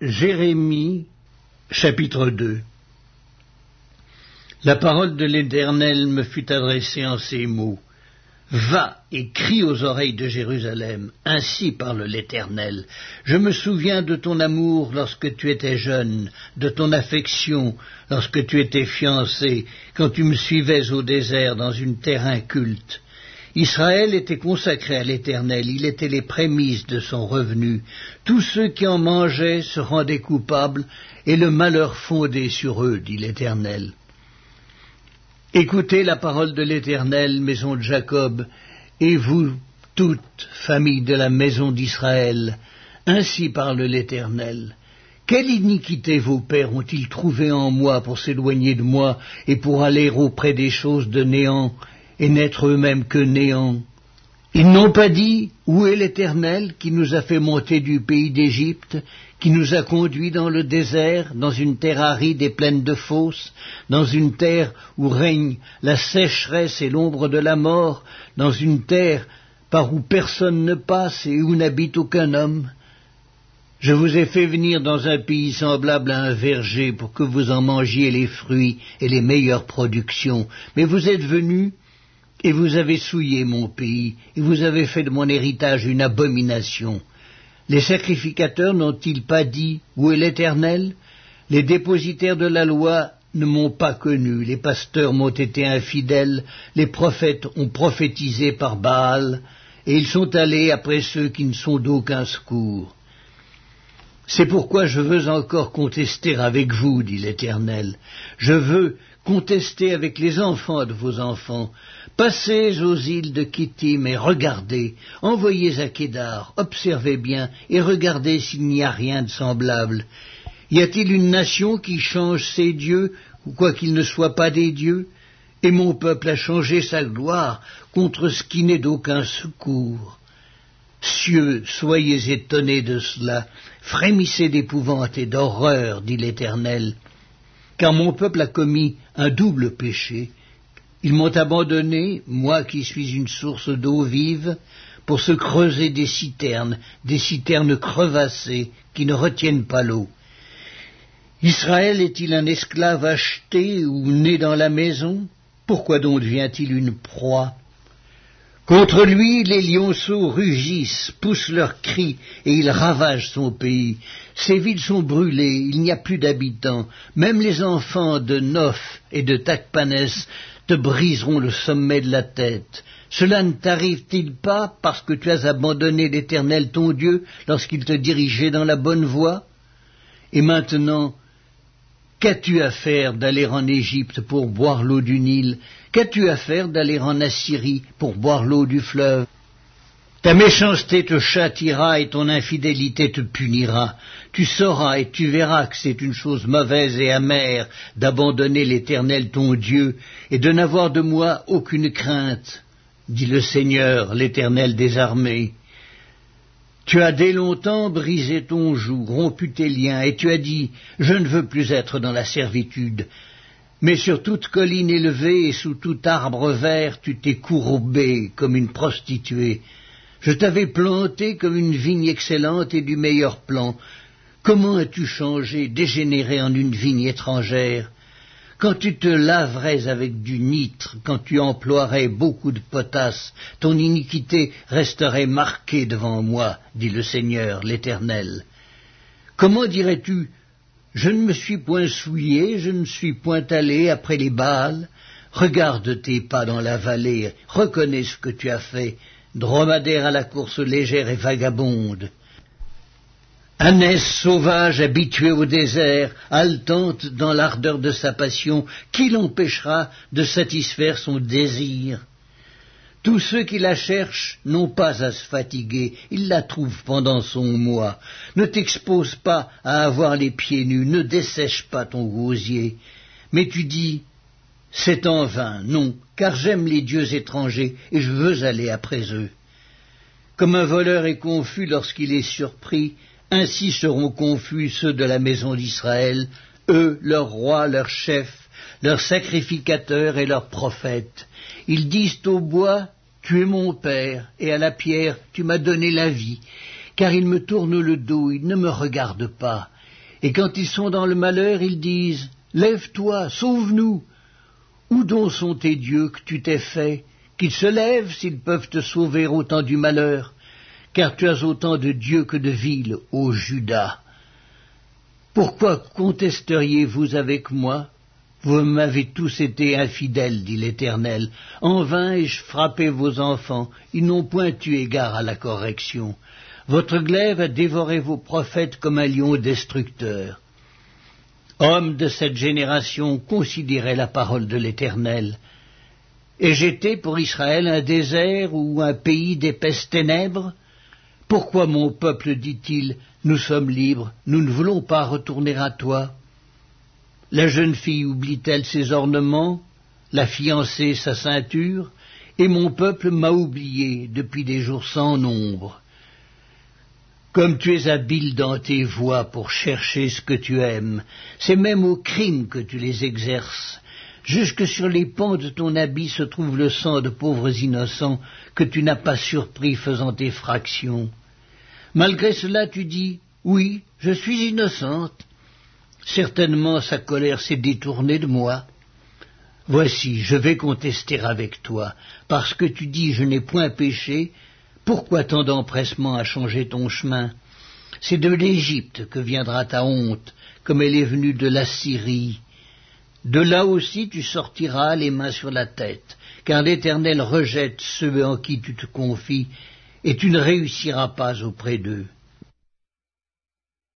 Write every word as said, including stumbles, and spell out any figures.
Jérémie, chapitre deux. La parole de l'Éternel me fut adressée en ces mots. Va et crie aux oreilles de Jérusalem, ainsi parle l'Éternel. Je me souviens de ton amour lorsque tu étais jeune, de ton affection lorsque tu étais fiancé, quand tu me suivais au désert dans une terre inculte. Israël était consacré à l'Éternel, il était les prémices de son revenu. Tous ceux qui en mangeaient se rendaient coupables, et le malheur fondait sur eux, dit l'Éternel. Écoutez la parole de l'Éternel, maison de Jacob, et vous, toute famille de la maison d'Israël, ainsi parle l'Éternel. Quelle iniquité vos pères ont-ils trouvé en moi pour s'éloigner de moi et pour aller auprès des choses de néant et n'être eux-mêmes que néant? Ils n'ont pas dit, où est l'Éternel qui nous a fait monter du pays d'Égypte, qui nous a conduits dans le désert, dans une terre aride et pleine de fosses, dans une terre où règne la sécheresse et l'ombre de la mort, dans une terre par où personne ne passe et où n'habite aucun homme? Je vous ai fait venir dans un pays semblable à un verger pour que vous en mangiez les fruits et les meilleures productions, mais vous êtes venus et vous avez souillé mon pays, et vous avez fait de mon héritage une abomination. Les sacrificateurs n'ont-ils pas dit, où est l'Éternel? Les dépositaires de la loi ne m'ont pas connu, les pasteurs m'ont été infidèles, les prophètes ont prophétisé par Baal, et ils sont allés après ceux qui ne sont d'aucun secours. C'est pourquoi je veux encore contester avec vous, dit l'Éternel. Je veux contester avec les enfants de vos enfants. Passez aux îles de Kittim et regardez. Envoyez à Kédar, observez bien et regardez s'il n'y a rien de semblable. Y a-t-il une nation qui change ses dieux, ou quoi qu'il ne soit pas des dieux? Et mon peuple a changé sa gloire contre ce qui n'est d'aucun secours. Cieux, soyez étonnés de cela, frémissez d'épouvante et d'horreur, dit l'Éternel, car mon peuple a commis un double péché. Ils m'ont abandonné, moi qui suis une source d'eau vive, pour se creuser des citernes, des citernes crevassées qui ne retiennent pas l'eau. Israël est-il un esclave acheté ou né dans la maison? Pourquoi donc devient-il une proie? Contre lui, les lionceaux rugissent, poussent leurs cris, et ils ravagent son pays. Ses villes sont brûlées, il n'y a plus d'habitants. Même les enfants de Noph et de Tachpanès te briseront le sommet de la tête. Cela ne t'arrive-t-il pas parce que tu as abandonné l'Éternel ton Dieu lorsqu'il te dirigeait dans la bonne voie? Et maintenant, qu'as-tu à faire d'aller en Égypte pour boire l'eau du Nil? Qu'as-tu à faire d'aller en Assyrie pour boire l'eau du fleuve? Ta méchanceté te châtiera et ton infidélité te punira. Tu sauras et tu verras que c'est une chose mauvaise et amère d'abandonner l'Éternel ton Dieu et de n'avoir de moi aucune crainte, dit le Seigneur, l'Éternel des armées. Tu as dès longtemps brisé ton joug, rompu tes liens, et tu as dit, je ne veux plus être dans la servitude. Mais sur toute colline élevée et sous tout arbre vert, tu t'es courbé comme une prostituée. Je t'avais planté comme une vigne excellente et du meilleur plan. Comment as-tu changé, dégénéré en une vigne étrangère? Quand tu te laverais avec du nitre, quand tu emploierais beaucoup de potasse, ton iniquité resterait marquée devant moi, dit le Seigneur, l'Éternel. Comment dirais-tu, je ne me suis point souillé, je ne suis point allé après les Baals? Regarde tes pas dans la vallée, reconnais ce que tu as fait, dromadaire à la course légère et vagabonde. Ânesse sauvage habituée au désert, haletante dans l'ardeur de sa passion, qui l'empêchera de satisfaire son désir? Tous ceux qui la cherchent n'ont pas à se fatiguer, ils la trouvent pendant son mois. Ne t'expose pas à avoir les pieds nus, ne dessèche pas ton gosier. Mais tu dis, c'est en vain, non, car j'aime les dieux étrangers et je veux aller après eux. Comme un voleur est confus lorsqu'il est surpris, ainsi seront confus ceux de la maison d'Israël, eux, leurs rois, leurs chefs, leurs sacrificateurs et leurs prophètes. Ils disent au bois, tu es mon père, et à la pierre, tu m'as donné la vie, car ils me tournent le dos, ils ne me regardent pas. Et quand ils sont dans le malheur, ils disent « Lève-toi, sauve-nous » Où donc sont tes dieux que tu t'es fait, qu'ils se lèvent s'ils peuvent te sauver au temps du malheur, car tu as autant de dieux que de villes, ô Juda. Pourquoi contesteriez-vous avec moi? Vous m'avez tous été infidèles, dit l'Éternel. En vain ai-je frappé vos enfants, ils n'ont point eu égard à la correction. Votre glaive a dévoré vos prophètes comme un lion destructeur. Hommes de cette génération, considérez la parole de l'Éternel. Ai-je été pour Israël un désert ou un pays d'épaisses ténèbres? Pourquoi mon peuple dit-il, nous sommes libres, nous ne voulons pas retourner à toi? La jeune fille oublie-t-elle ses ornements, la fiancée sa ceinture, et mon peuple m'a oublié depuis des jours sans nombre. Comme tu es habile dans tes voies pour chercher ce que tu aimes, c'est même au crime que tu les exerces. Jusque sur les pans de ton habit se trouve le sang de pauvres innocents que tu n'as pas surpris faisant effraction. Malgré cela tu dis, oui, je suis innocente. Certainement sa colère s'est détournée de moi. Voici, je vais contester avec toi, parce que tu dis je n'ai point péché. Pourquoi tant d'empressement à changer ton chemin? C'est de l'Égypte que viendra ta honte, comme elle est venue de l'Assyrie. De là aussi tu sortiras les mains sur la tête, car l'Éternel rejette ceux en qui tu te confies, et tu ne réussiras pas auprès d'eux.